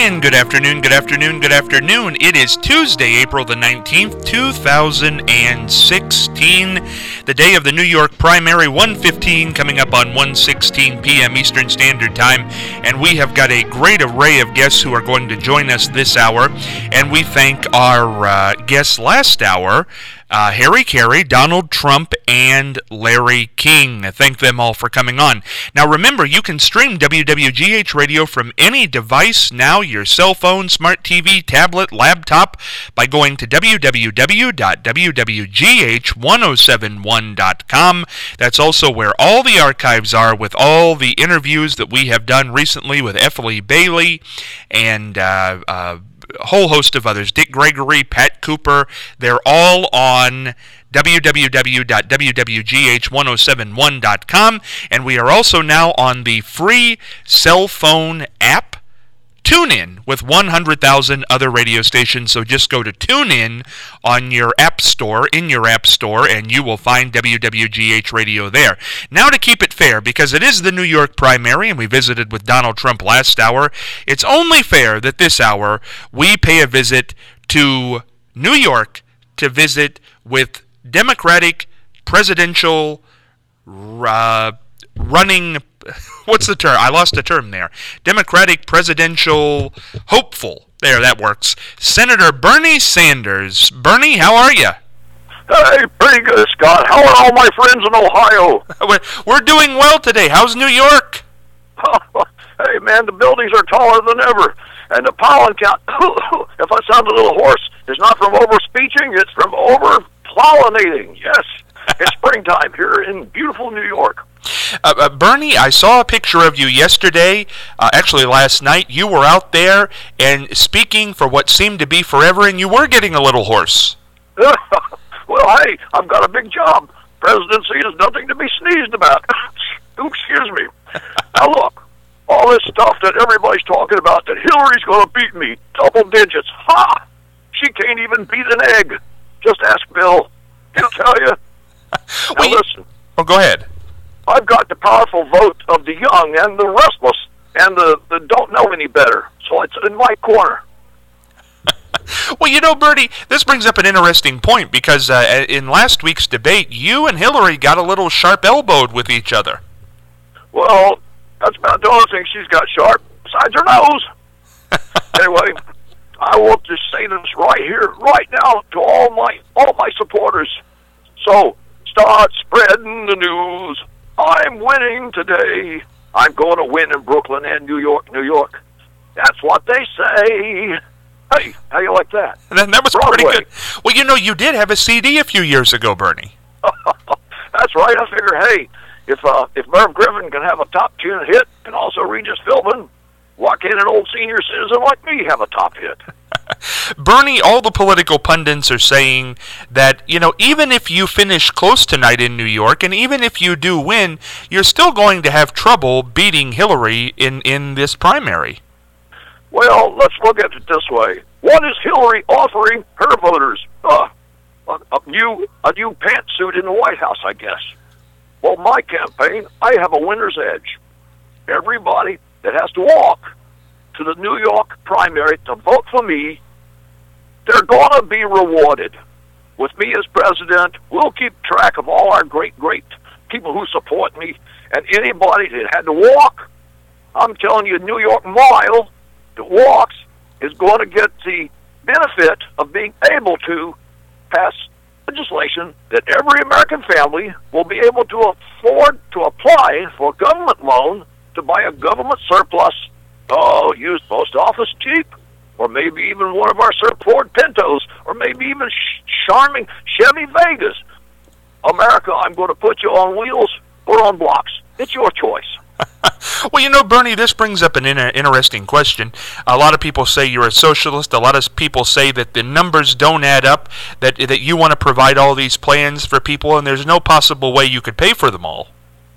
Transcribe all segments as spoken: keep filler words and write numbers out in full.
And good afternoon, good afternoon, good afternoon. It is Tuesday, April the nineteenth, two thousand sixteen, the day of the New York primary, one fifteen, coming up on one sixteen p.m. Eastern Standard Time. And we have got a great array of guests who are going to join us this hour. And we thank our uh, guests last hour, Uh, Harry Carey, Donald Trump, and Larry King. I thank them all for coming on. Now remember, you can stream W W G H Radio from any device now, your cell phone, smart T V, tablet, laptop, by going to w w w dot w w g h one oh seven one dot com. That's also where all the archives are with all the interviews that we have done recently with F. Lee Bailey and uh, uh, a whole host of others, Dick Gregory, Pat Cooper. They're all on w w w dot w w g h one oh seven one dot com, and we are also now on the free cell phone app TuneIn with one hundred thousand other radio stations. So just go to TuneIn on your app store, in your app store, and you will find W W G H Radio there. Now, to keep it fair, because it is the New York primary, and we visited with Donald Trump last hour, it's only fair that this hour we pay a visit to New York to visit with Democratic presidential uh, running... What's the term? I lost a term there. Democratic presidential hopeful. There, that works. Senator Bernie Sanders. Bernie, how are you? Hey, pretty good, Scott. How are all my friends in Ohio? We're, we're doing well today. How's New York? Hey, man, the buildings are taller than ever. And the pollen count, if I sound a little hoarse, is not from over-speeching, it's from over-pollinating. Yes, it's springtime here in beautiful New York. Uh, uh, Bernie, I saw a picture of you yesterday, uh, actually last night. You were out there and speaking for what seemed to be forever, and you were getting a little hoarse. Well, hey, I've got a big job. Presidency is nothing to be sneezed about. Ooh, excuse me. Now look, all this stuff that everybody's talking about, that Hillary's going to beat me, double digits. Ha! She can't even beat an egg. Just ask Bill. He'll tell you. Now well, listen. Oh, go ahead. I've got the powerful vote of the young and the restless and the, the don't know any better. So it's in my corner. Well, you know, Bernie, this brings up an interesting point because uh, in last week's debate, you and Hillary got a little sharp-elbowed with each other. Well, that's about the only thing she's got sharp, besides her nose. Anyway, I want to say this right here, right now, to all my all my supporters. So, start spreading the news. I'm winning today. I'm going to win in Brooklyn and New York, New York. That's what they say. Hey, how you like that? That, that was Broadway. Pretty good. Well, you know, you did have a C D a few years ago, Bernie. That's right. I figure, hey, if uh, if Merv Griffin can have a top ten hit and also Regis Philbin, why can't an old senior citizen like me have a top hit? Bernie, all the political pundits are saying that, you know, even if you finish close tonight in New York, and even if you do win, you're still going to have trouble beating Hillary in, in this primary. Well, let's look at it this way. What is Hillary offering her voters? Uh, a, a new a new pantsuit in the White House, I guess. Well, my campaign, I have a winner's edge. Everybody that has to walk to the New York primary to vote for me, they're going to be rewarded. With me as president, we'll keep track of all our great, great people who support me, and anybody that had to walk, I'm telling you, New York Mile that walks is going to get the benefit of being able to pass legislation that every American family will be able to afford to apply for a government loan to buy a government surplus, oh, used post office cheap, or maybe even one of our Sir Ford Pintos, or maybe even sh- charming Chevy Vegas. America, I'm going to put you on wheels or on blocks. It's your choice. Well, you know, Bernie, this brings up an inter- interesting question. A lot of people say you're a socialist. A lot of people say that the numbers don't add up, that that you want to provide all these plans for people, and there's no possible way you could pay for them all.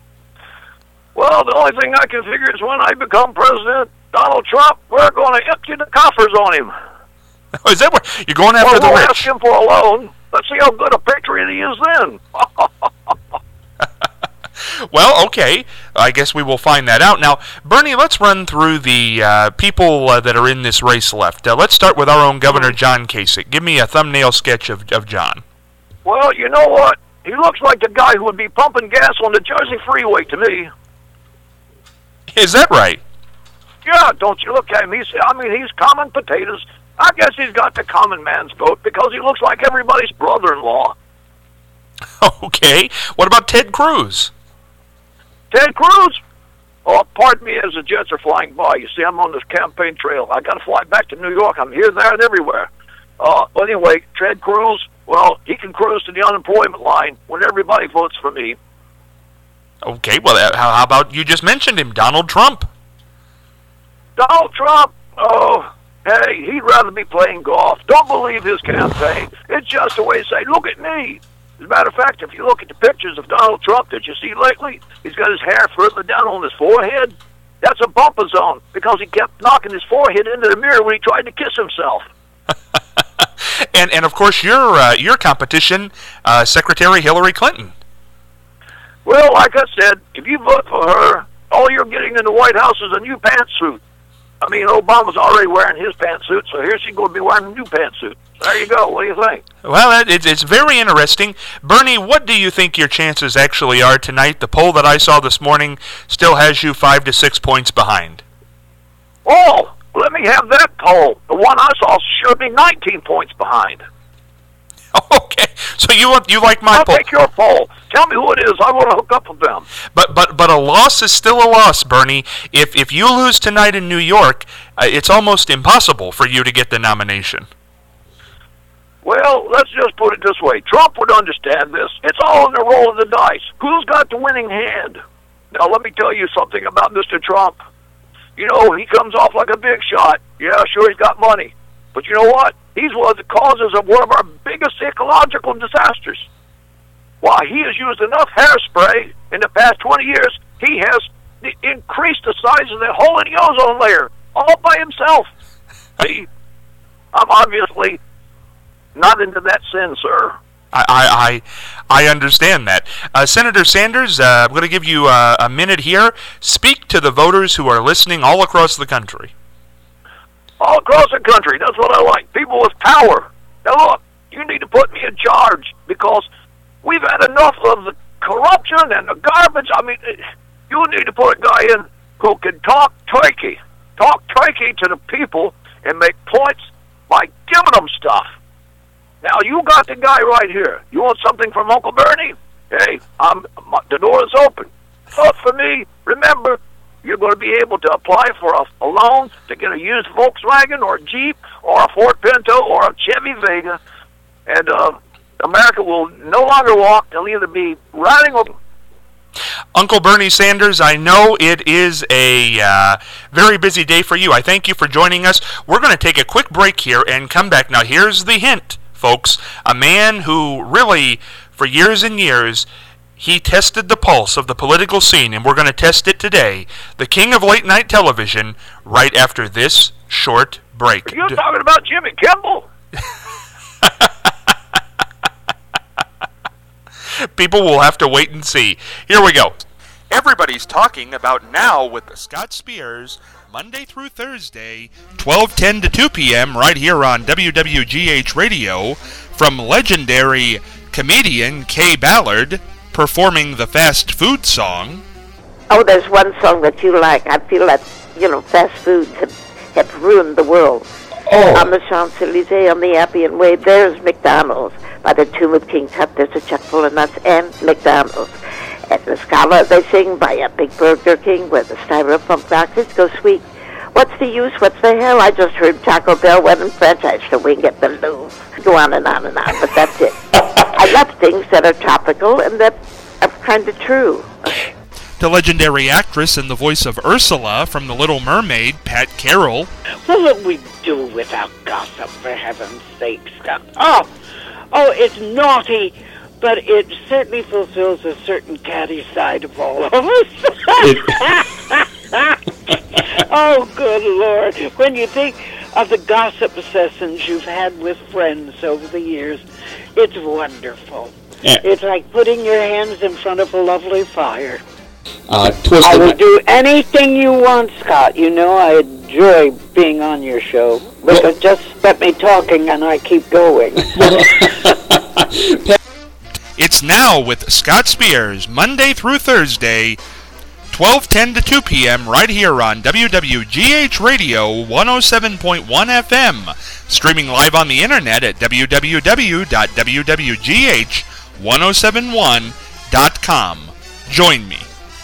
Well, the only thing I can figure is when I become president, Donald Trump, we're going to empty the coffers on him. Is that what you're going after? Well, the we'll rich? ask him for a loan. Let's see how good a patriot he is then. Well, okay. I guess we will find that out. Now, Bernie, let's run through the uh, people uh, that are in this race left. Uh, let's start with our own Governor John Kasich. Give me a thumbnail sketch of, of John. Well, you know what? He looks like the guy who would be pumping gas on the Jersey Freeway to me. Is that right? Yeah, don't you look at him? He's, I mean, he's common potatoes. I guess he's got the common man's vote because he looks like everybody's brother-in-law. Okay. What about Ted Cruz? Ted Cruz? Oh, pardon me as the jets are flying by. You see, I'm on this campaign trail. I got to fly back to New York. I'm here, there, and everywhere. Uh, well, anyway, Ted Cruz, well, he can cruise to the unemployment line when everybody votes for me. Okay, well, uh, how, how about you just mentioned him, Donald Trump? Donald Trump? Oh, hey, he'd rather be playing golf. Don't believe his campaign. It's just a way to say, look at me. As a matter of fact, if you look at the pictures of Donald Trump that you see lately, he's got his hair further down on his forehead. That's a bumper zone because he kept knocking his forehead into the mirror when he tried to kiss himself. and and of course your uh, your competition, uh, Secretary Hillary Clinton. Well, like I said, if you vote for her, all you're getting in the White House is a new pantsuit. I mean, Obama's already wearing his pantsuit, so here's she going to be wearing a new pantsuit. There you go. What do you think? Well, it's, it's very interesting. Bernie, what do you think your chances actually are tonight? The poll that I saw this morning still has you five to six points behind. Oh, let me have that poll. The one I saw showed me nineteen points behind. Okay, so you you like my I'll poll? I'll take your poll. Tell me who it is. I want to hook up with them. But but but a loss is still a loss, Bernie. If if you lose tonight in New York, uh, it's almost impossible for you to get the nomination. Well, let's just put it this way. Trump would understand this. It's all in the roll of the dice. Who's got the winning hand? Now, let me tell you something about Mister Trump. You know, he comes off like a big shot. Yeah, sure, he's got money. But you know what? He's one of the causes of one of our biggest ecological disasters. Why, he has used enough hairspray in the past twenty years, he has increased the size of the hole in the ozone layer, all by himself. See, I'm obviously not into that sin, sir. I I, I understand that. Uh, Senator Sanders, uh, I'm going to give you uh, a minute here. Speak to the voters who are listening all across the country. All across the country, that's what I like. People with power. Now look, you need to put me in charge because we've had enough of the corruption and the garbage. I mean, you need to put a guy in who can talk turkey, talk turkey to the people and make points by giving them stuff. Now, you got the guy right here. You want something from Uncle Bernie? Hey, I'm, the door is open. Vote for me. Remember, you're going to be able to apply for a, a loan to get a used Volkswagen or a Jeep or a Ford Pinto or a Chevy Vega. And uh, America will no longer walk. They'll either be riding or... Uncle Bernie Sanders, I know it is a uh, very busy day for you. I thank you for joining us. We're going to take a quick break here and come back. Now, here's the hint, folks. A man who really, for years and years, he tested the pulse of the political scene, and we're going to test it today. The king of late-night television, right after this short break. Are you talking about Jimmy Kimmel? People will have to wait and see. Here we go. Everybody's talking about Now with the Scott Spears, Monday through Thursday, twelve ten to two p.m. right here on W W G H Radio, from legendary comedian Kay Ballard, performing the fast food song. Oh, there's one song that you like. I feel that, you know, fast foods have, have ruined the world. Oh. On the Champs-Elysees, on the Appian Way, there's McDonald's. By the tomb of King Tut, there's a chuck full of nuts and McDonald's. At the Scala, they sing by a big Burger King where the styrofoam boxes go sweet. What's the use? What's the hell? I just heard Taco Bell went in franchise to wing at the Louvre. Go on and on and on, but that's it. I love things that are topical and that are kind of true. The legendary actress and the voice of Ursula from The Little Mermaid, Pat Carroll. What would we do without gossip, for heaven's sake, Scott? Oh, oh, it's naughty, but it certainly fulfills a certain catty side of all of us. Oh, good Lord. When you think of the gossip sessions you've had with friends over the years, it's wonderful. Yeah. It's like putting your hands in front of a lovely fire. Uh, I Twisted. will do anything you want, Scott. You know I enjoy being on your show. Look, Well- just let me talking and I keep going. It's Now with Scott Spears, Monday through Thursday, twelve ten to two p.m. right here on W W G H Radio one oh seven point one F M. Streaming live on the internet at w w w dot w w g h one oh seven one dot com. Join me.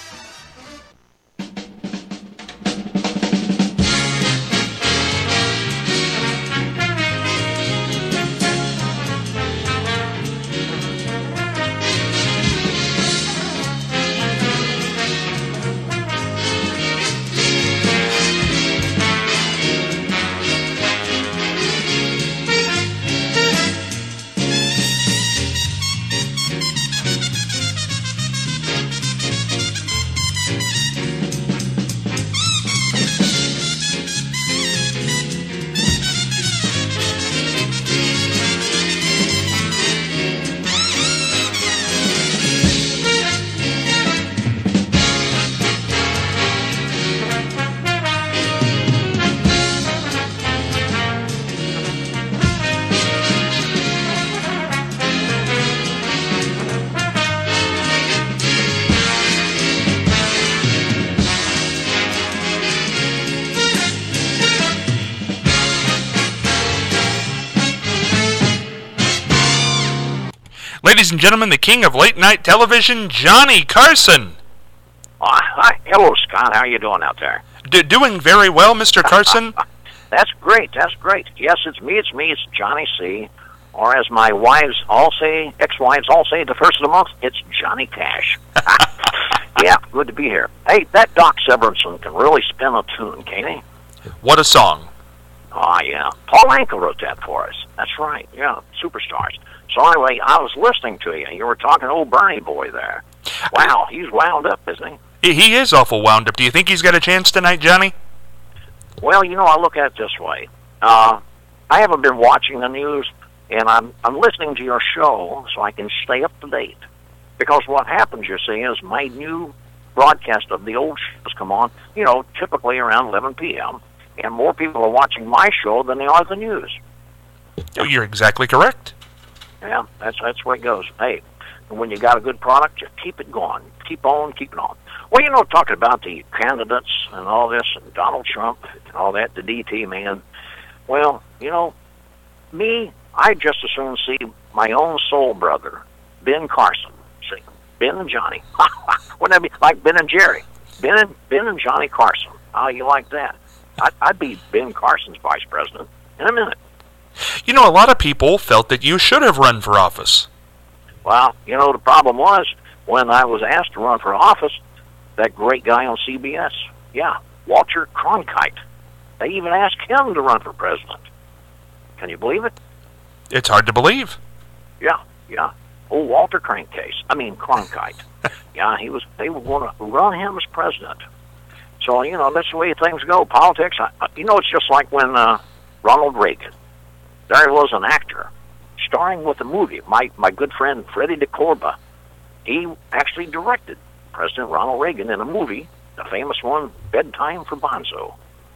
Ladies and gentlemen, the king of late-night television, Johnny Carson. Uh, hi. Hello, Scott. How you doing out there? D- doing very well, Mister Carson. That's great. That's great. Yes, it's me. It's me. It's Johnny C. Or as my wives all say, ex-wives all say, the first of the month, it's Johnny Cash. Yeah, good to be here. Hey, that Doc Severinsen can really spin a tune, can't he? What a song. Oh, yeah. Paul Anka wrote that for us. That's right. Yeah, superstars. So anyway, I was listening to you. You were talking to old Bernie boy there. Wow, he's wound up, isn't he? He, he is awful wound up. Do you think he's got a chance tonight, Johnny? Well, you know, I look at it this way. Uh, I haven't been watching the news, and I'm I'm listening to your show so I can stay up to date. Because what happens, you see, is my new broadcast of the old shows come on, you know, typically around eleven p.m., and more people are watching my show than they are the news. Oh, you're exactly correct. Yeah, that's that's where it goes. Hey, when you got a good product, just keep it going. Keep on, keep it on. Well, you know, talking about the candidates and all this, and Donald Trump and all that, the D T man. Well, you know, me, I just as soon see my own soul brother, Ben Carson. See, Ben and Johnny. Wouldn't that be like Ben and Jerry? Ben and Ben and Johnny Carson. How you like that? I'd, I'd be Ben Carson's vice president in a minute. You know, a lot of people felt that you should have run for office. Well, you know, the problem was, when I was asked to run for office, that great guy on C B S, yeah, Walter Cronkite, they even asked him to run for president. Can you believe it? It's hard to believe. Yeah, yeah. Oh, Walter Crankcase. I mean, Cronkite. Yeah, he was. They were going to run him as president. So, you know, that's the way things go. Politics, I, you know, it's just like when uh, Ronald Reagan, there was an actor starring with a movie. My my good friend Freddie DeCorba, he actually directed President Ronald Reagan in a movie, the famous one, Bedtime for Bonzo.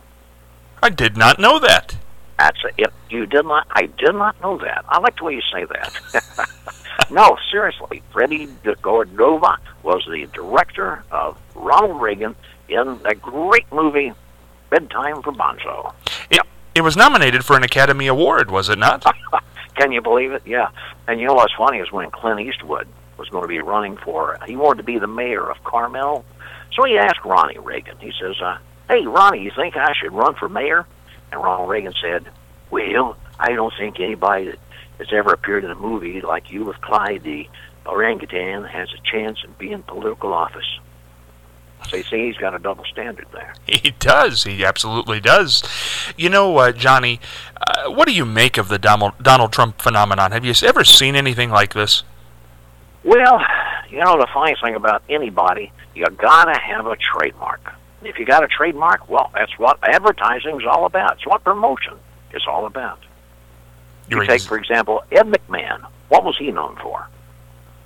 I did not know that. That's a, if you did not, I did not know that. I like the way you say that. No, seriously, Freddie DeCordova was the director of Ronald Reagan in that great movie, Bedtime for Bonzo. It, it was nominated for an Academy Award, was it not? Can you believe it? Yeah. And you know what's funny is when Clint Eastwood was going to be running for, he wanted to be the mayor of Carmel. So he asked Ronnie Reagan, he says, uh, hey, Ronnie, you think I should run for mayor? And Ronald Reagan said, well, I don't think anybody that has ever appeared in a movie like you with Clyde the orangutan has a chance of being in political office. So you see, he's got a double standard there. He does. He absolutely does. You know, uh, Johnny, uh, what do you make of the Donald, Donald Trump phenomenon? Have you ever seen anything like this? Well, you know, the funny thing about anybody, you got to have a trademark. If you got a trademark, well, that's what advertising is all about. It's what promotion is all about. You're you take, ex- for example, Ed McMahon. What was he known for?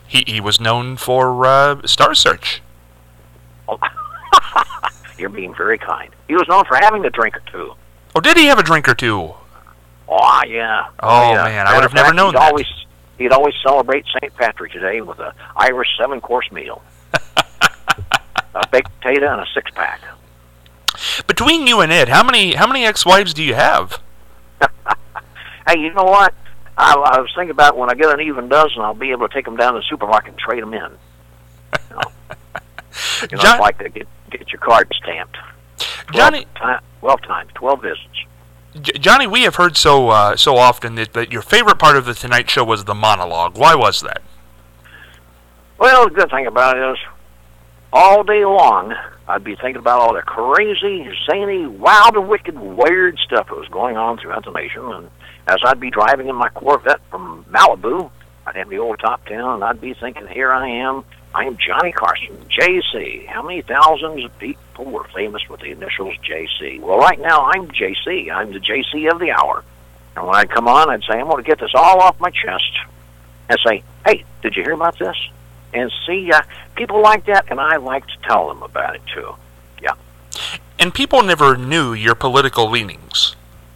He he was known for uh, Star Search. Oh. You're being very kind. He was known for having a drink or two. Oh, did he have a drink or two? Oh, yeah. Oh, yeah. man, I would have never known he'd that. Always, he'd always celebrate Saint Patrick's Day with an Irish seven-course meal. A baked potato and a six-pack. Between you and Ed, how many how many ex-wives do you have? Hey, you know what? I, I was thinking about when I get an even dozen, I'll be able to take them down to the supermarket and trade them in. You know, you know John- it's like to get, get your card stamped. Johnny, twelve, twelve times, twelve visits. J- Johnny, we have heard so uh, so often that, that your favorite part of the Tonight Show was the monologue. Why was that? Well, the good thing about it is, all day long, I'd be thinking about all the crazy, zany, wild and wicked, weird stuff that was going on throughout the nation. And as I'd be driving in my Corvette from Malibu, I'd have the old top down, and I'd be thinking, here I am. I am Johnny Carson, J C. How many thousands of people were famous with the initials J C? Well, right now, I'm J C. I'm the J C of the hour. And when I'd come on, I'd say, I'm going to get this all off my chest. And say, hey, did you hear about this? And see, uh, people like that, and I like to tell them about it, too. Yeah. And people never knew your political leanings.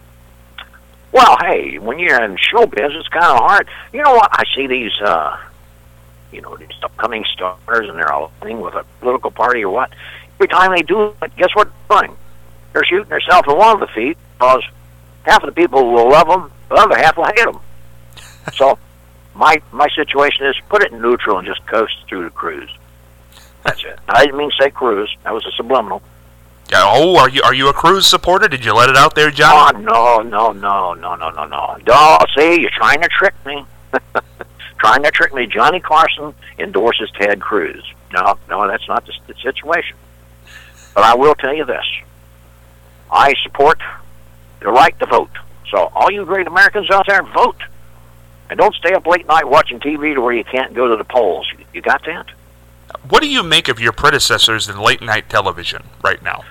Well, hey, when you're in showbiz, it's kind of hard. You know what? I see these, uh, you know, these upcoming stars, and they're all running with a political party or what. Every time they do it, guess what they're doing? They're shooting themselves in one of the feet, because half of the people will love them, the other half will hate them. So my my situation is put it in neutral and just coast through the cruise. That's it. I didn't mean to say cruise. That was a subliminal. Yeah, oh, are you are you a Cruz supporter? Did you let it out there, Oh, Johnny? no, no, no, no, no, no, no. No, see, you're trying to trick me. Trying to trick me. Johnny Carson endorses Ted Cruz. No, no, that's not the, the situation. But I will tell you this. I support the right to vote. So all you great Americans out there, vote. And don't stay up late night watching T V to where you can't go to the polls. You, you got that? What do you make of your predecessors in late night television right now?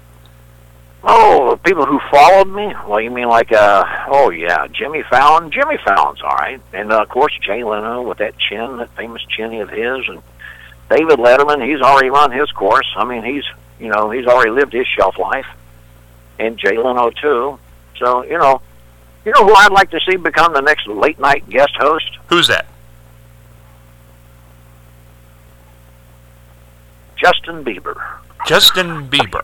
Oh, people who followed me? Well, you mean like, uh, oh, yeah, Jimmy Fallon? Jimmy Fallon's all right. And, uh, of course, Jay Leno with that chin, that famous chinny of his. And David Letterman, he's already run his course. I mean, he's, you know, he's already lived his shelf life. And Jay Leno, too. So, you know, you know who I'd like to see become the next late-night guest host? Who's that? Justin Bieber. Justin Bieber.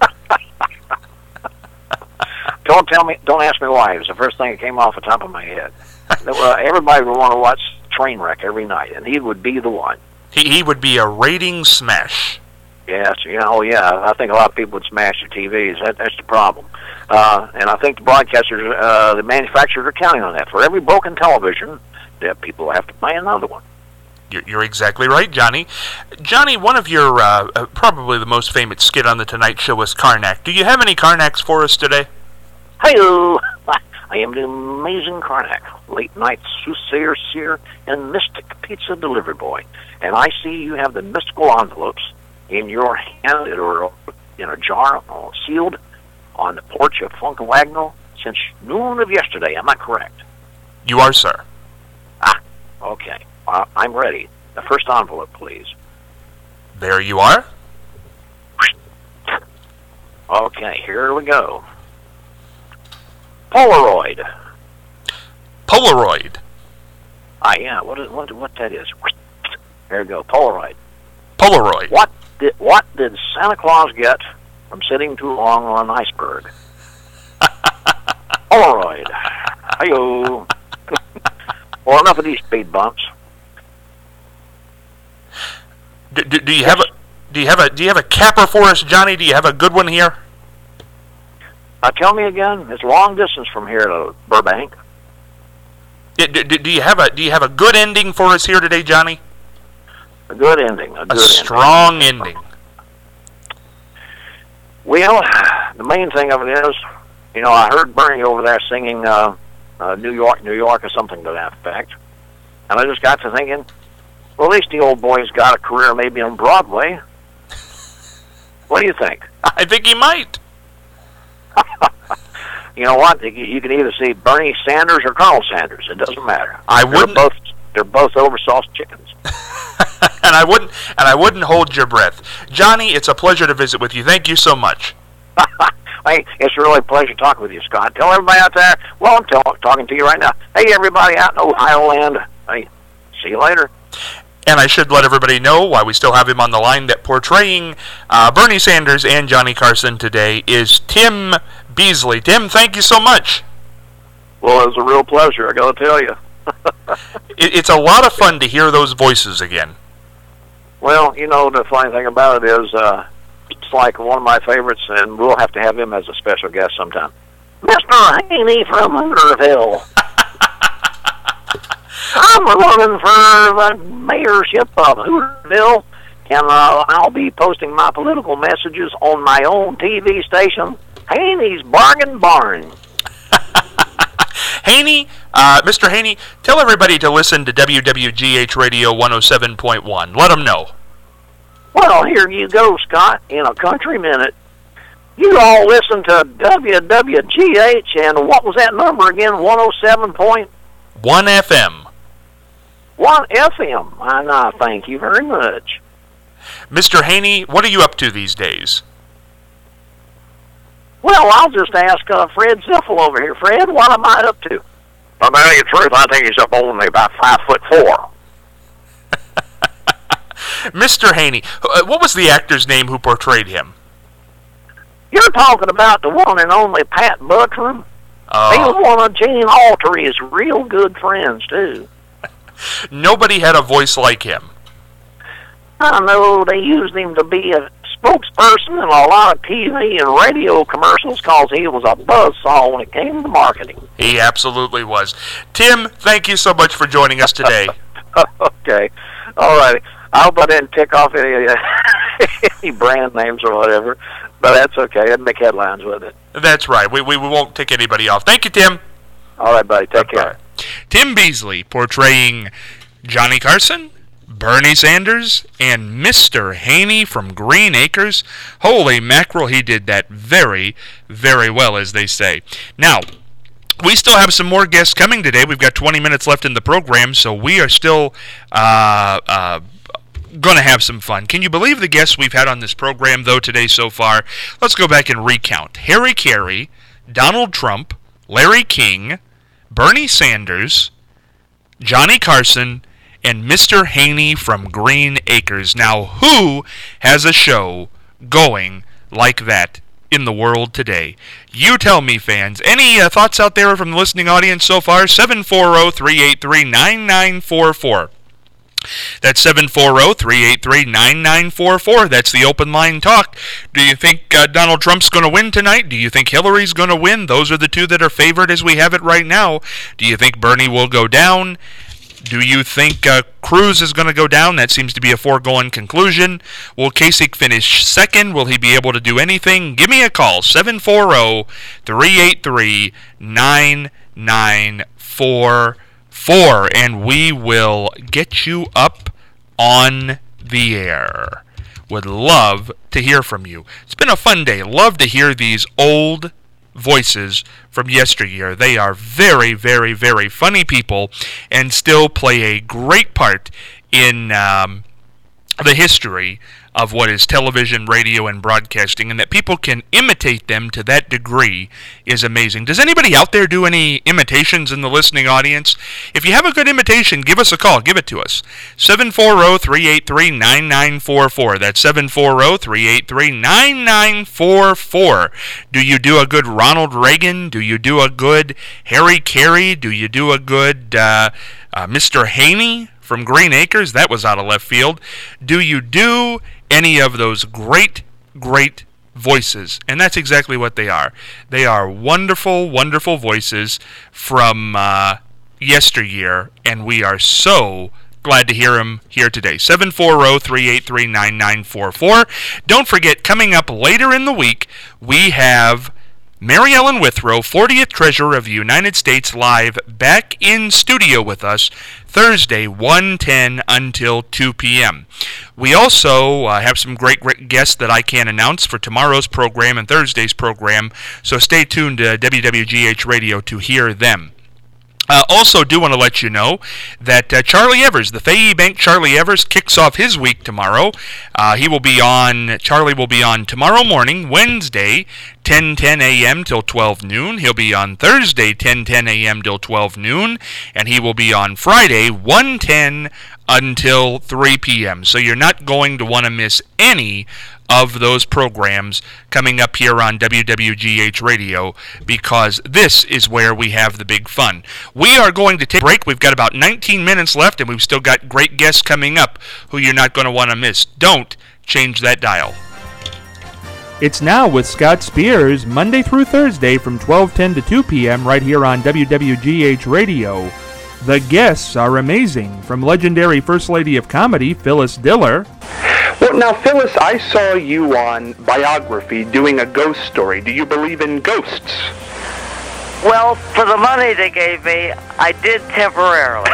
Don't tell me, don't ask me why. It was the first thing that came off the top of my head. uh, everybody would want to watch Trainwreck every night, and he would be the one. He he would be a rating smash. Yes, you know, yeah. I think a lot of people would smash their T Vs. That, that's the problem. Uh, and I think the broadcasters, uh, the manufacturers are counting on that. For every broken television, that people have to buy another one. You're, you're exactly right, Johnny. Johnny, one of your, uh, uh, probably the most famous skit on The Tonight Show is Karnak. Do you have any Karnaks for us today? Hello, I am the amazing Karnak, late night soothsayer, seer, and mystic pizza delivery boy. And I see you have the mystical envelopes in your hand that are in a jar, all sealed, on the porch of Funk and Wagnall since noon of yesterday. Am I correct? You are, sir. Ah, okay. Uh, I'm ready. The first envelope, please. There you are. Okay, here we go. Polaroid. Polaroid. Ah, yeah. What is what? What that is? There we go. Polaroid. Polaroid. What did what did Santa Claus get from sitting too long on an iceberg? Polaroid. Hi-yo. Well, enough of these speed bumps. Do, do, do you have a do you have a do you have a capper for us, Johnny? Do you have a good one here? Uh, tell me again. It's long distance from here to Burbank. Do, do, do you have a do you have a good ending for us here today, Johnny? A good ending. A, good a strong ending. ending. Well, the main thing of it is, you know, I heard Bernie over there singing uh, uh, New York, New York, or something to that effect. And I just got to thinking, well, at least the old boy's got a career maybe on Broadway. What do you think? I think he might. You know what? You can either see Bernie Sanders or Colonel Sanders. It doesn't matter. I they're wouldn't. Both, they're both oversauced chickens. and I wouldn't and I wouldn't hold your breath. Johnny, it's a pleasure to visit with you. Thank you so much. Hey, it's really a pleasure talking with you, Scott. Tell everybody out there, well, I'm tell, talking to you right now. Hey, everybody out in Ohio land, hey, see you later. And I should let everybody know, while we still have him on the line, that portraying uh, Bernie Sanders and Johnny Carson today is Tim Beasley. Tim, thank you so much. Well, it was a real pleasure, I got to tell you. it, it's a lot of fun to hear those voices again. Well, you know, the funny thing about it is, uh, it's like one of my favorites, and we'll have to have him as a special guest sometime. Mister Haney from Hooterville. I'm running for the mayorship of Hooterville, and uh, I'll be posting my political messages on my own T V station, Haney's Bargain Barn. Haney, uh, Mister Haney, tell everybody to listen to W W G H Radio one oh seven point one. Let them know. Well, here you go, Scott, in a country minute. You all listen to W W G H, and what was that number again? one oh seven point one F M. one F M. And I thank you very much. Mister Haney, what are you up to these days? Well, I'll just ask uh, Fred Ziffel over here. Fred, what am I up to? To tell you the truth, I think he's up only about five foot four. Mister Haney, what was the actor's name who portrayed him? You're talking about the one and only Pat Buttram. Oh. He was one of Gene Autry's real good friends, too. Nobody had a voice like him. I know they used him to be a spokesperson in a lot of T V and radio commercials because he was a buzzsaw when it came to marketing. He absolutely was. Tim, thank you so much for joining us today. Okay. All right. I hope I didn't tick off any, uh, any brand names or whatever, but that's okay. I'd make headlines with it. That's right. We, we, we won't tick anybody off. Thank you, Tim. All right, buddy. Take Bye-bye. care. Tim Beasley portraying Johnny Carson, Bernie Sanders, and Mister Haney from Green Acres. Holy mackerel, he did that very, very well, as they say. Now, we still have some more guests coming today. We've got twenty minutes left in the program, so we are still uh, uh, going to have some fun. Can you believe the guests we've had on this program, though, today so far? Let's go back and recount. Harry Carey, Donald Trump, Larry King, Bernie Sanders, Johnny Carson, and Mister Haney from Green Acres. Now, who has a show going like that in the world today? You tell me, fans. Any uh, thoughts out there from the listening audience so far? seven four zero, three eight three, nine nine four four. That's seven four zero, three eight three, nine nine four four. That's the open line talk. Do you think uh, Donald Trump's going to win tonight? Do you think Hillary's going to win? Those are the two that are favored as we have it right now. Do you think Bernie will go down? Do you think uh, Cruz is going to go down? That seems to be a foregone conclusion. Will Kasich finish second? Will he be able to do anything? Give me a call, seven four zero, three eight three, nine nine four four, and we will get you up on the air. Would love to hear from you. It's been a fun day. Love to hear these old voices from yesteryear. They are very, very, very funny people and still play a great part in um, the history of what is television, radio, and broadcasting, and that people can imitate them to that degree is amazing. Does anybody out there do any imitations in the listening audience? If you have a good imitation, give us a call. Give it to us. seven four zero, three eight three, nine nine four four. That's seven four zero, three eight three, nine nine four four. Do you do a good Ronald Reagan? Do you do a good Harry Carey? Do you do a good uh, uh, Mister Haney from Green Acres? That was out of left field. Do you do any of those great, great voices? And that's exactly what they are. They are wonderful, wonderful voices from uh, yesteryear, and we are so glad to hear them here today. seven four zero, three eight three, nine nine four four. Don't forget, coming up later in the week, we have Mary Ellen Withrow, fortieth Treasurer of the United States, live back in studio with us Thursday, one ten until two p.m. We also uh, have some great, great guests that I can't announce for tomorrow's program and Thursday's program, so stay tuned to W W G H Radio to hear them. Uh, also, do want to let you know that uh, Charlie Evers, the Fayette Bank Charlie Evers, kicks off his week tomorrow. Uh, he will be on, Charlie will be on tomorrow morning, Wednesday, ten ten a.m. till twelve noon. He'll be on Thursday, ten ten a.m. till twelve noon. And he will be on Friday, one ten until three p.m. So you're not going to want to miss any of those programs coming up here on W W G H Radio, because this is where we have the big fun. We are going to take a break. We've got about nineteen minutes left, and we've still got great guests coming up who you're not going to want to miss. Don't change that dial. It's Now with Scott Spears, Monday through Thursday from twelve ten to two p.m. right here on W W G H Radio. The guests are amazing, from legendary First Lady of Comedy, Phyllis Diller. Well, now, Phyllis, I saw you on Biography doing a ghost story. Do you believe in ghosts? Well, for the money they gave me, I did temporarily.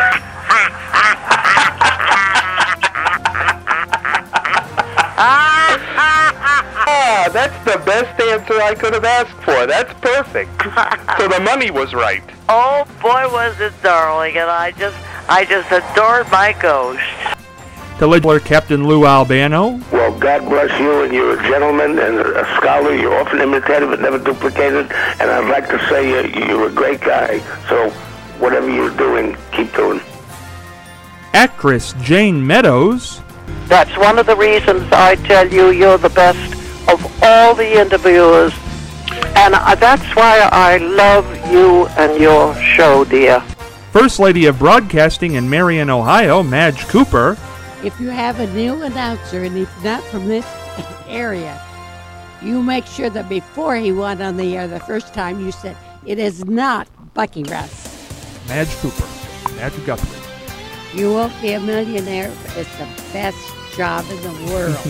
Ah, that's the best answer I could have asked for. That's perfect. So the money was right. Oh, boy, was it darling, and I just, I just adored my ghost. To legendary Captain Lou Albano. Well, God bless you, and you're a gentleman and a scholar. You're often imitated but never duplicated. And I'd like to say you're, you're a great guy. So whatever you're doing, keep doing. Actress Jane Meadows. That's one of the reasons I tell you you're the best of all the interviewers. And uh, that's why I love you and your show, dear. First Lady of Broadcasting in Marion, Ohio, Madge Cooper. If you have a new announcer and he's not from this area, you make sure that before he went on the air the first time, you said, it is not Bucky Russ. Madge Cooper. Madge Guthrie. You won't be a millionaire, but it's the best job in the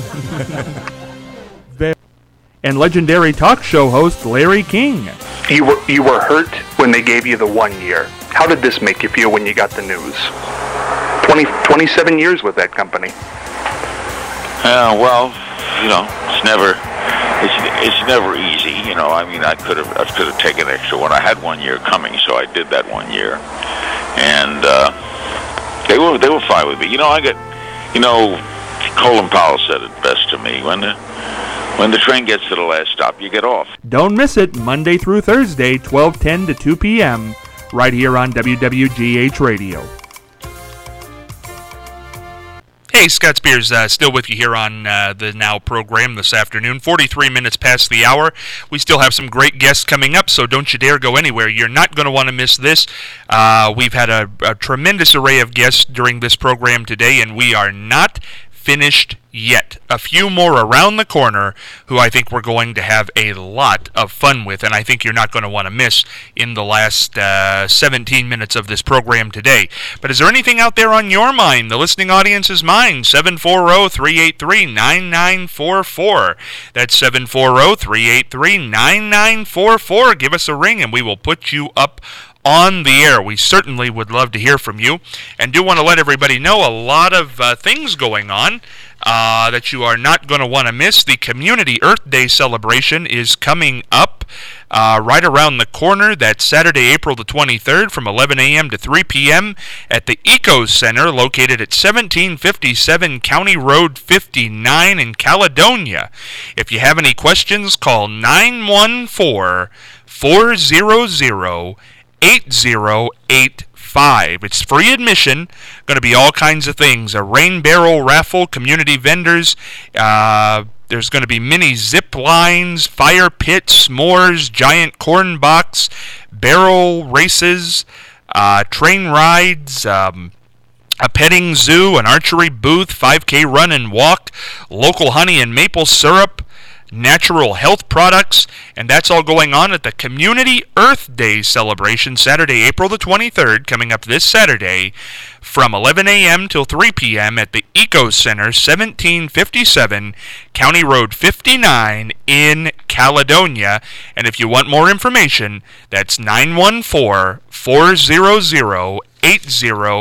world. And legendary talk show host Larry King. You were, you were hurt when they gave you the one year. How did this make you feel when you got the news? twenty, twenty-seven years with that company. Uh, well, you know, it's never, it's it's never easy. You know, I mean, I could have I could have taken extra one. I had one year coming, so I did that one year, and uh, they were they were fine with me. You know, I got, you know, Colin Powell said it best to me: when the when the train gets to the last stop, you get off. Don't miss it, Monday through Thursday, twelve ten to two p.m. right here on W W G H Radio. Hey, Scott Spears, uh, still with you here on uh, the Now program this afternoon. forty-three minutes past the hour. We still have some great guests coming up, so don't you dare go anywhere. You're not going to want to miss this. Uh, we've had a, a tremendous array of guests during this program today, and we are not finished yet. A few more around the corner who I think we're going to have a lot of fun with, and I think you're not going to want to miss in the last uh, seventeen minutes of this program today. But is there anything out there on your mind, the listening audience's mind? seven four zero, three eight three, nine nine four four. That's seven four zero, three eight three, nine nine four four. Give us a ring and we will put you up on the air. We certainly would love to hear from you, and do want to let everybody know a lot of uh, things going on uh, that you are not going to want to miss. The Community Earth Day celebration is coming up uh, right around the corner. That's Saturday, April the twenty-third from eleven a.m. to three p.m. at the Eco Center located at seventeen fifty-seven County Road fifty-nine in Caledonia. If you have any questions, call nine one four, four zero zero, eight zero eight five. It's free admission. Going to be all kinds of things. A rain barrel raffle, community vendors. Uh, there's going to be mini zip lines, fire pits, s'mores, giant corn box, barrel races, uh, train rides, um, a petting zoo, an archery booth, five K run and walk, local honey and maple syrup, natural health products, and that's all going on at the Community Earth Day celebration, Saturday, April the twenty-third, coming up this Saturday from eleven a.m. till three p.m. at the Eco Center, seventeen fifty-seven County Road fifty-nine in Caledonia. And if you want more information, that's nine one four, four zero zero, eight zero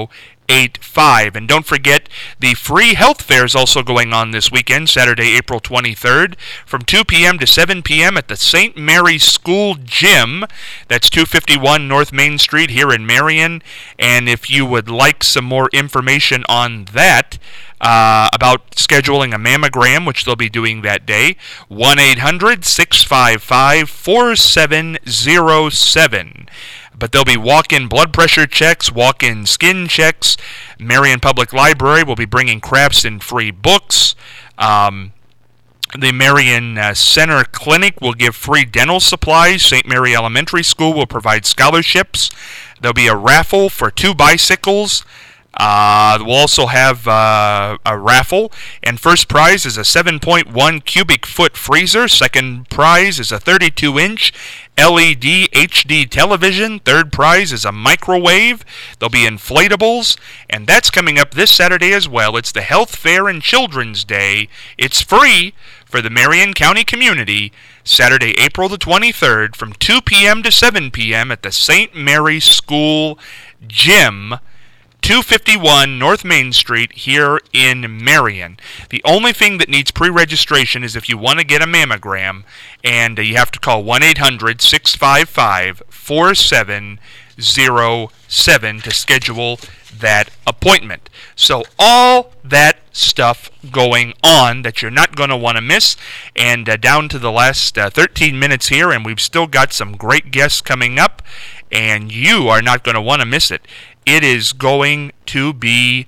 eight five. And don't forget, the free health fair is also going on this weekend, Saturday, April twenty-third, from two p.m. to seven p.m. at the Saint Mary's School Gym. That's two fifty-one North Main Street here in Marion. And if you would like some more information on that, Uh, about scheduling a mammogram, which they'll be doing that day, one eight hundred six five five four seven zero seven. But there'll be walk-in blood pressure checks, walk-in skin checks. Marion Public Library will be bringing crafts and free books. Um, the Marion uh, Center Clinic will give free dental supplies. Saint Mary Elementary School will provide scholarships. There'll be a raffle for two bicycles. Uh, we'll also have uh, a raffle, and first prize is a seven point one cubic foot freezer. Second prize is a thirty-two inch L E D H D television. Third prize is a microwave. There'll be inflatables, and that's coming up this Saturday as well. It's the Health Fair and Children's Day. It's free for the Marion County community, Saturday, April the twenty-third, from two p.m. to seven p.m. at the Saint Mary's School Gym, two fifty-one North Main Street here in Marion. The only thing that needs pre-registration is if you want to get a mammogram, and uh, you have to call one eight hundred six five five four seven zero seven to schedule that appointment. So all that stuff going on that you're not going to want to miss, and uh, down to the last uh, thirteen minutes here, and we've still got some great guests coming up, and you are not going to want to miss it. It is going to be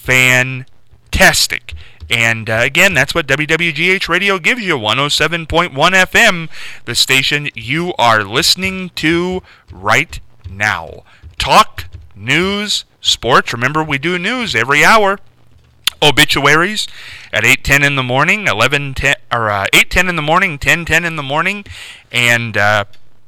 fantastic. And uh, again, that's what W W G H Radio gives you, one oh seven point one F M, the station you are listening to right now. Talk, news, sports. Remember, we do news every hour. Obituaries at eight ten in the morning, eleven ten, or uh, eight ten in the morning, ten ten in the morning, and uh,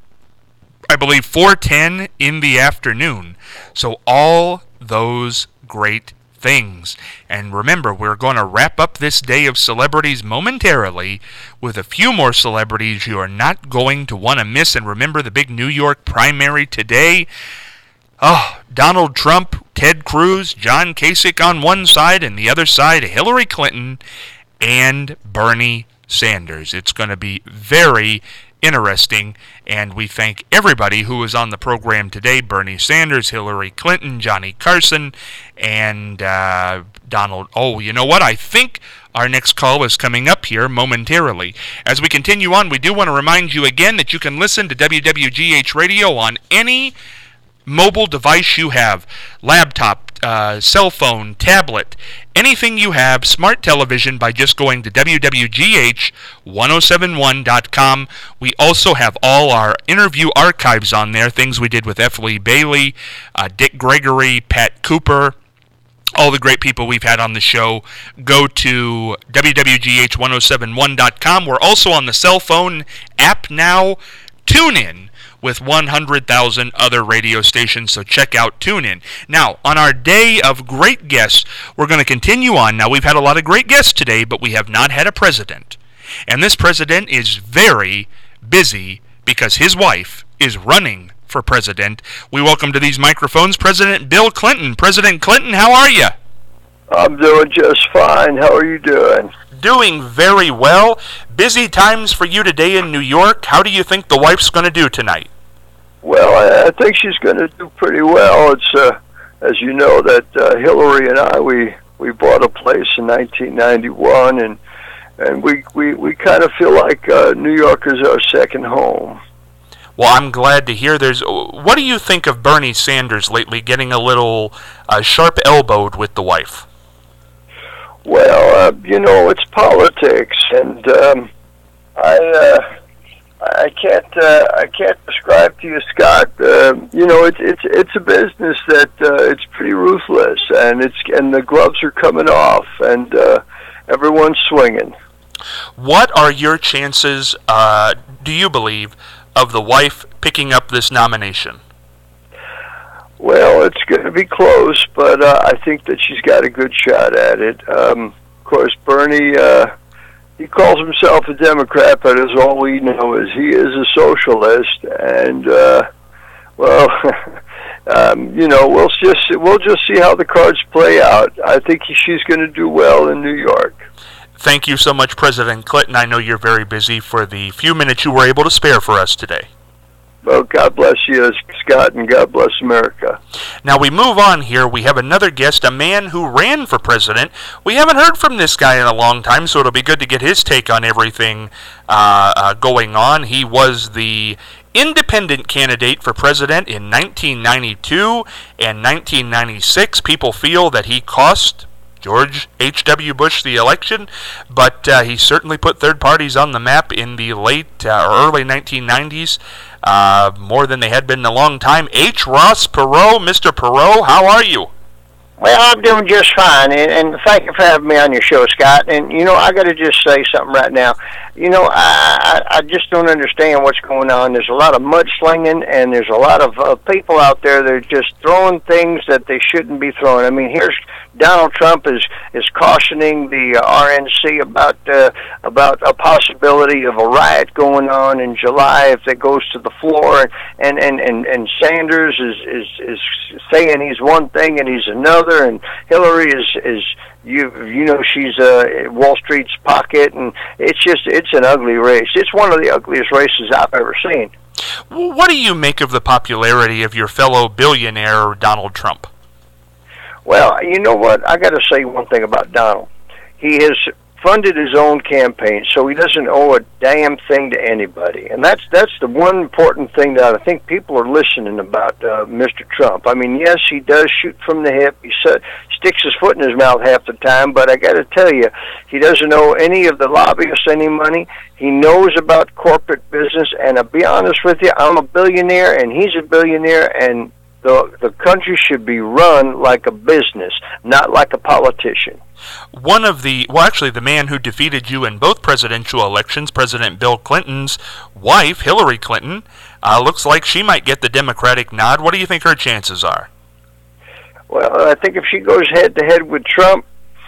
I believe four ten in the afternoon. So all those great things. And remember, we're going to wrap up this day of celebrities momentarily with a few more celebrities you are not going to want to miss. And remember the big New York primary today. Oh, Donald Trump, Ted Cruz, John Kasich on one side, and the other side, Hillary Clinton and Bernie Sanders. It's going to be very interesting, and we thank everybody who was on the program today: Bernie Sanders, Hillary Clinton, Johnny Carson, and uh, Donald. Oh, you know what? I think our next call is coming up here momentarily. As we continue on, we do want to remind you again that you can listen to W W G H Radio on any mobile device you have, laptop, uh, cell phone, tablet, anything you have, smart television, by just going to W W G H ten seventy-one dot com. We also have all our interview archives on there, things we did with F. Lee Bailey, uh, Dick Gregory, Pat Cooper, all the great people we've had on the show. Go to W W G H ten seventy-one dot com. We're also on the cell phone app now. TuneIn, with one hundred thousand other radio stations, so check out TuneIn. Now, on our day of great guests, we're going to continue on. Now, we've had a lot of great guests today, but we have not had a president. And this president is very busy because his wife is running for president. We welcome to these microphones President Bill Clinton. President Clinton, how are you? I'm doing just fine. How are you doing? Doing very well. Busy times for you today in New York. How do you think the wife's going to do tonight? Well, I, I think she's going to do pretty well. It's, uh, as you know, that uh, Hillary and I, we, we bought a place in nineteen ninety-one, and and we, we, we kind of feel like uh, New York is our second home. Well, I'm glad to hear there's... What do you think of Bernie Sanders lately getting a little uh, sharp-elbowed with the wife? Well, uh, you know, it's politics, and um, I uh, I can't uh, I can't describe to you, Scott. Uh, you know, it's it's it's a business that uh, it's pretty ruthless, and it's and the gloves are coming off, and uh, everyone's swinging. What are your chances, uh, do you believe, of the wife picking up this nomination? Well, it's going to be close, but uh, I think that she's got a good shot at it. Um, of course, Bernie, uh, he calls himself a Democrat, but as all we know is he is a socialist. And, uh, well, um, you know, we'll just we'll just see how the cards play out. I think she's going to do well in New York. Thank you so much, President Clinton. I know you're very busy for the few minutes you were able to spare for us today. Well, God bless you, Scott, and God bless America. Now we move on here. We have another guest, a man who ran for president. We haven't heard from this guy in a long time, so it'll be good to get his take on everything uh, uh, going on. He was the independent candidate for president in nineteen ninety-two and nineteen ninety-six. People feel that he cost George H W. Bush the election, but uh, he certainly put third parties on the map in the late uh, or early nineteen nineties, uh, more than they had been in a long time. H. Ross Perot. Mister Perot, how are you? Well, I'm doing just fine, and, and thank you for having me on your show, Scott. And, you know, I got to just say something right now. You know, I, I I just don't understand what's going on. There's a lot of mudslinging, and there's a lot of uh, people out there that are just throwing things that they shouldn't be throwing. I mean, here's Donald Trump is, is cautioning the uh, R N C about uh, about a possibility of a riot going on in July if it goes to the floor, and and, and, and Sanders is, is, is saying he's one thing and he's another, and Hillary is is you you know she's uh, Wall Street's pocket, and it's just it's an ugly race. It's one of the ugliest races I've ever seen. What do you make of the popularity of your fellow billionaire Donald Trump? Well, you know what? I got to say one thing about Donald. He has funded his own campaign, so he doesn't owe a damn thing to anybody. And that's that's the one important thing that I think people are listening about uh, Mister Trump. I mean, yes, he does shoot from the hip. He sa- sticks his foot in his mouth half the time, but I got to tell you, he doesn't owe any of the lobbyists any money. He knows about corporate business, and to be honest with you, I'm a billionaire, and he's a billionaire, and The the country should be run like a business, not like a politician. One of the, well, actually, the man who defeated you in both presidential elections, President Bill Clinton's wife, Hillary Clinton, uh, looks like she might get the Democratic nod. What do you think her chances are? Well, I think if she goes head-to-head with Trump,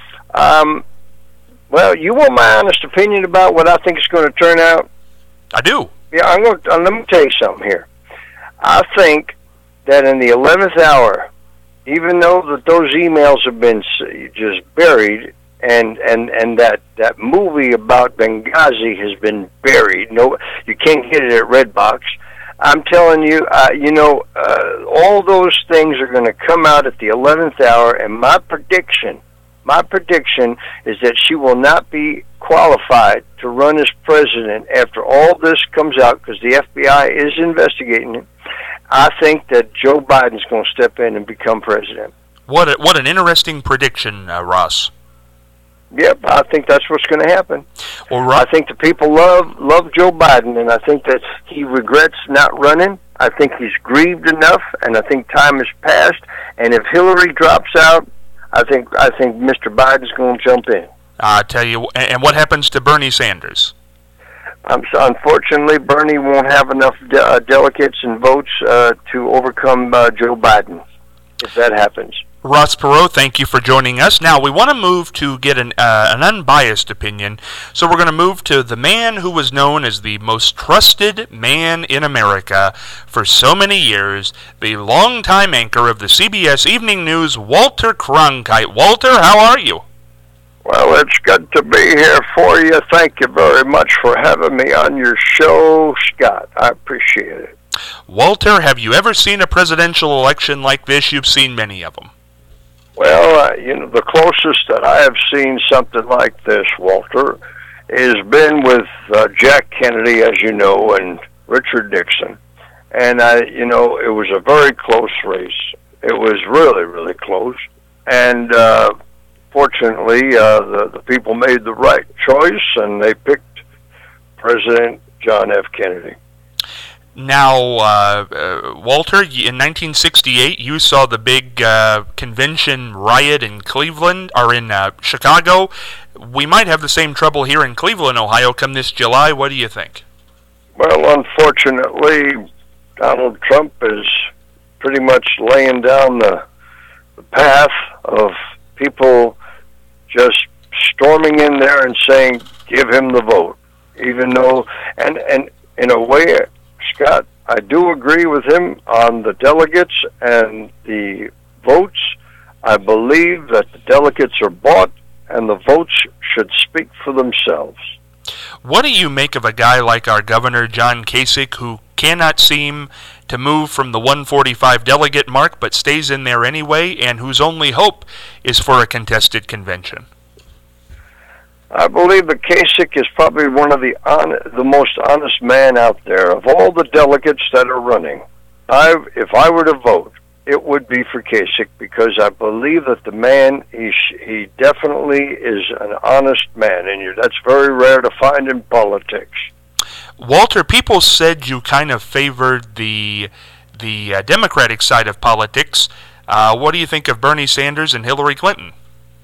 um, well, you want my honest opinion about what I think is going to turn out? I do. Yeah, I'm going to, uh, let me tell you something here. I think that in the eleventh hour, even though that those emails have been just buried, and and and that that movie about Benghazi has been buried, no, you can't get it at Redbox. I'm telling you, uh, you know, uh, all those things are going to come out at the eleventh hour, and my prediction, my prediction is that she will not be qualified to run as president after all this comes out, because the F B I is investigating it. I think that Joe Biden's going to step in and become president. What a, what an interesting prediction, uh, Ross. Yep, I think that's what's going to happen. Well, Ross, I think the people love love Joe Biden, and I think that he regrets not running. I think he's grieved enough, and I think time has passed. And if Hillary drops out, I think I think Mister Biden's going to jump in. I tell you, and what happens to Bernie Sanders? Um, so unfortunately, Bernie won't have enough de- uh, delegates and votes uh, to overcome uh, Joe Biden, if that happens. Ross Perot, thank you for joining us. Now, we want to move to get an, uh, an unbiased opinion, so we're going to move to the man who was known as the most trusted man in America for so many years, the longtime anchor of the C B S Evening News, Walter Cronkite. Walter, how are you? Well, it's good to be here for you. Thank you very much for having me on your show, Scott. I appreciate it. Walter, have you ever seen a presidential election like this? You've seen many of them. Well, uh, you know, the closest that I have seen something like this, Walter, has been with uh, Jack Kennedy, as you know, and Richard Nixon. And, I, you know, it was a very close race. It was really, really close. And, uh, Fortunately, uh, the, the people made the right choice, and they picked President John F. Kennedy. Now, uh, uh, Walter, in nineteen sixty-eight, you saw the big uh, convention riot in Cleveland, or in uh, Chicago. We might have the same trouble here in Cleveland, Ohio, come this July. What do you think? Well, unfortunately, Donald Trump is pretty much laying down the, the path of people just storming in there and saying, give him the vote. Even though, and, and in a way, Scott, I do agree with him on the delegates and the votes. I believe that the delegates are bought and the votes should speak for themselves. What do you make of a guy like our Governor John Kasich, who cannot seem to move from the one forty-five delegate mark but stays in there anyway, and whose only hope is for a contested convention? I believe that Kasich is probably one of the on, the most honest man out there. Of all the delegates that are running, I, if I were to vote, it would be for Kasich, because I believe that the man, he he definitely is an honest man, and you, that's very rare to find in politics. Walter, people said you kind of favored the the uh, Democratic side of politics. Uh, what do you think of Bernie Sanders and Hillary Clinton?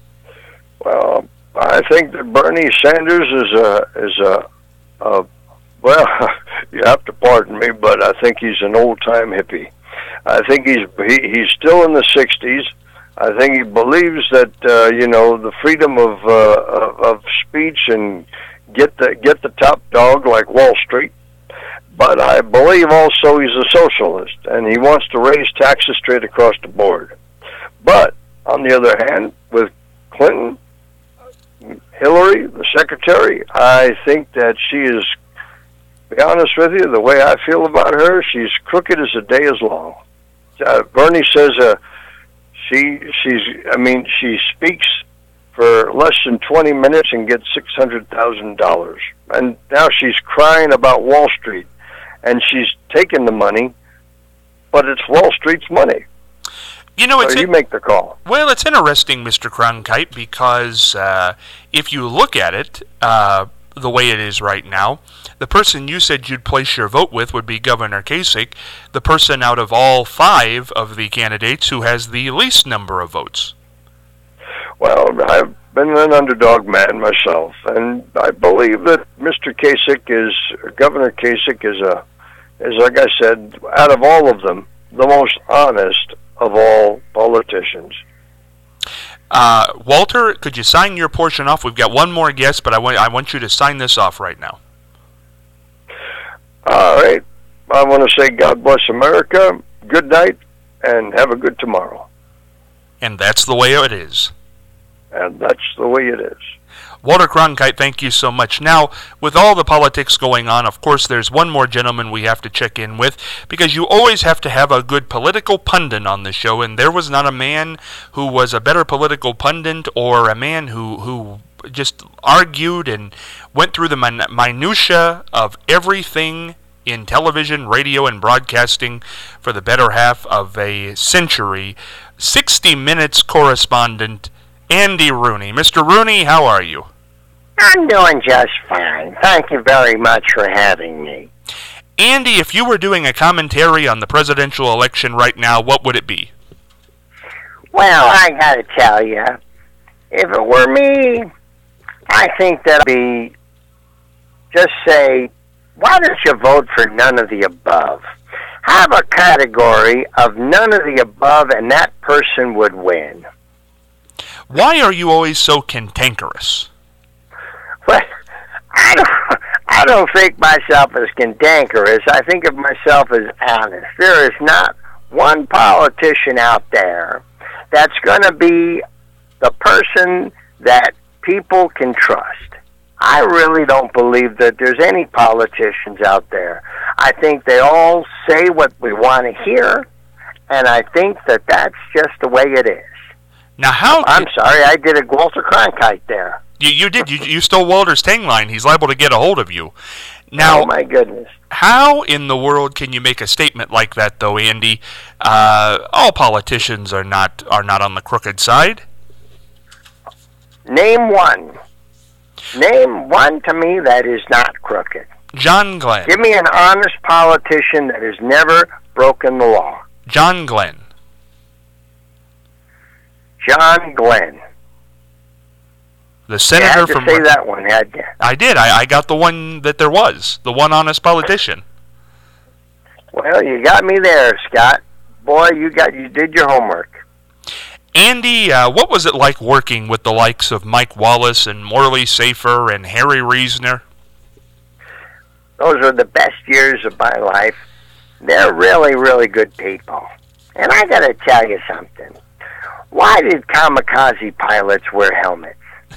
Well, I think that Bernie Sanders is a is a, a well, you have to pardon me, but I think he's an old time hippie. I think he's he, he's still in the sixties. I think he believes that uh, you know the freedom of, uh, of of speech and get the get the top dog like Wall Street. But I believe also he's a socialist and he wants to raise taxes straight across the board. But on the other hand, with Clinton, Hillary, the secretary, I think that she is, to be honest with you, the way I feel about her, she's crooked as a day is long. Uh, Bernie says uh, she she's I mean she speaks for less than twenty minutes and gets six hundred thousand dollars, and now she's crying about Wall Street, and she's taking the money, but it's Wall Street's money. You know, it's so you in- make the call. Well, it's interesting, Mister Cronkite, because uh, if you look at it uh, the way it is right now, the person you said you'd place your vote with would be Governor Kasich, the person out of all five of the candidates who has the least number of votes. Well, I've been an underdog man myself, and I believe that Mister Kasich is, Governor Kasich is a, is like I said, out of all of them, the most honest of all politicians. Uh, Walter, could you sign your portion off? We've got one more guest, but I want I want you to sign this off right now. All right. I want to say God bless America, good night, and have a good tomorrow. And that's the way it is. And that's the way it is. Walter Cronkite, thank you so much. Now, with all the politics going on, of course, there's one more gentleman we have to check in with, because you always have to have a good political pundit on the show, and there was not a man who was a better political pundit or a man who, who just argued and went through the min- minutia of everything in television, radio, and broadcasting for the better half of a century. sixty minutes correspondent Andy Rooney. Mister Rooney, how are you? I'm doing just fine. Thank you very much for having me. Andy, if you were doing a commentary on the presidential election right now, what would it be? Well, I gotta tell you, if it were me, I think that I'd be, just say, why don't you vote for none of the above? Have a category of none of the above, and that person would win. Why are you always so cantankerous? Well, I don't, I don't think myself as cantankerous. I think of myself as honest. There is not one politician out there that's going to be the person that people can trust. I really don't believe that there's any politicians out there. I think they all say what we want to hear, and I think that that's just the way it is. Now, how? I'm sorry, I did a Walter Cronkite there. You, you did. You, you stole Walter's tang line. He's liable to get a hold of you. Now, oh, my goodness. How in the world can you make a statement like that, though, Andy? Uh, all politicians are not are not on the crooked side. Name one. Name one to me that is not crooked. John Glenn. Give me an honest politician that has never broken the law. John Glenn. John Glenn. The senator you had to from... say that one, had you? I did. I, I got the one that there was. The one honest politician. Well, you got me there, Scott. Boy, you got you did your homework. Andy, uh, what was it like working with the likes of Mike Wallace and Morley Safer and Harry Reasoner? Those were the best years of my life. They're really, really good people. And I got to tell you something. Why did kamikaze pilots wear helmets?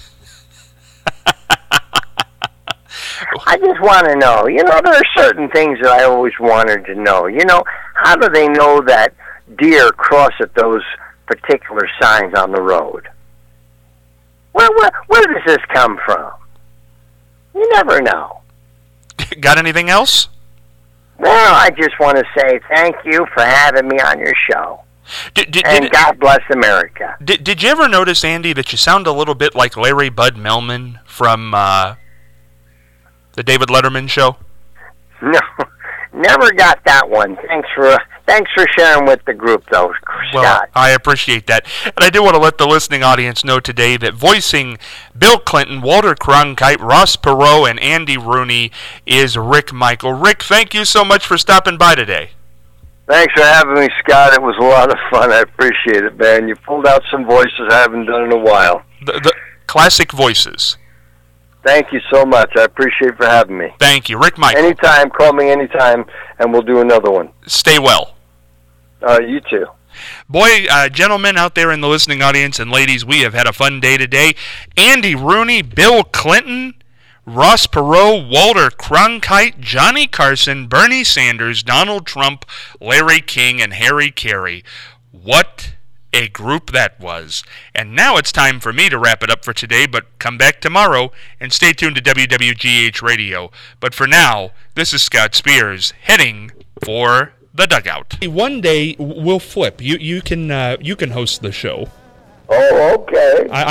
I just want to know. You know, there are certain things that I always wanted to know. You know, how do they know that deer cross at those particular signs on the road? Where, where, where does this come from? You never know. Got anything else? Well, I just want to say thank you for having me on your show. Did, did, and did, God bless America. Did, did you ever notice, Andy, that you sound a little bit like Larry Bud Melman from uh, the David Letterman show? No, never got that one. Thanks for thanks for sharing with the group, though, Scott. Well, I appreciate that. And I do want to let the listening audience know today that voicing Bill Clinton, Walter Cronkite, Ross Perot, and Andy Rooney is Rick Michael. Rick, thank you so much for stopping by today. Thanks for having me, Scott. It was a lot of fun. I appreciate it, man. You pulled out some voices I haven't done in a while. The, the classic voices. Thank you so much. I appreciate for having me. Thank you. Rick Michael. Anytime. Call me anytime, and we'll do another one. Stay well. Uh, you too. Boy, uh, gentlemen out there in the listening audience and ladies, we have had a fun day today. Andy Rooney, Bill Clinton, Ross Perot, Walter Cronkite, Johnny Carson, Bernie Sanders, Donald Trump, Larry King, and Harry Carey. What a group that was. And now it's time for me to wrap it up for today, but come back tomorrow and stay tuned to W W G H Radio. But for now, this is Scott Spears heading for the dugout. One day we'll flip. You you can uh, you can host the show. Oh, okay. I,